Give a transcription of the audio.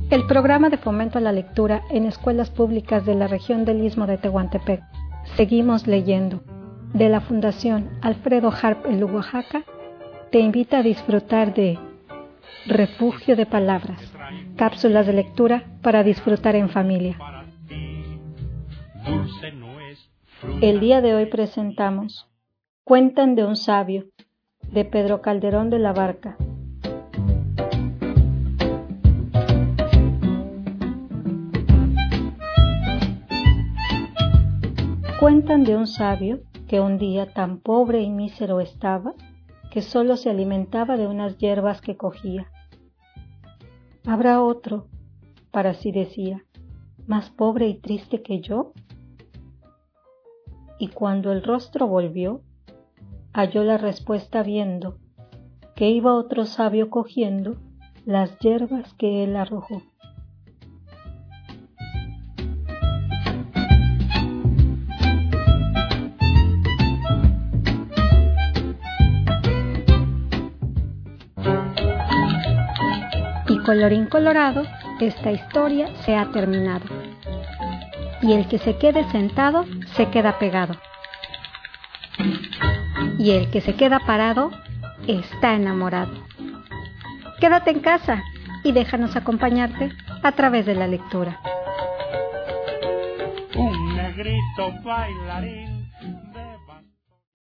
El programa de fomento a la lectura en escuelas públicas de la región del Istmo de Tehuantepec, Seguimos Leyendo, de la Fundación Alfredo Harp en Oaxaca, te invita a disfrutar de Refugio de Palabras, cápsulas de lectura para disfrutar en familia. El día de hoy presentamos Cuentan de un sabio, de Pedro Calderón de la Barca. Cuentan de un sabio que un día tan pobre y mísero estaba que solo se alimentaba de unas hierbas que cogía. ¿Habrá otro, para sí decía, más pobre y triste que yo? Y cuando el rostro volvió, halló la respuesta viendo que iba otro sabio cogiendo las hierbas que él arrojó. Y colorín colorado, esta historia se ha terminado. Y el que se quede sentado, se queda pegado. Y el que se queda parado, está enamorado. Quédate en casa y déjanos acompañarte a través de la lectura. Un negrito bailarín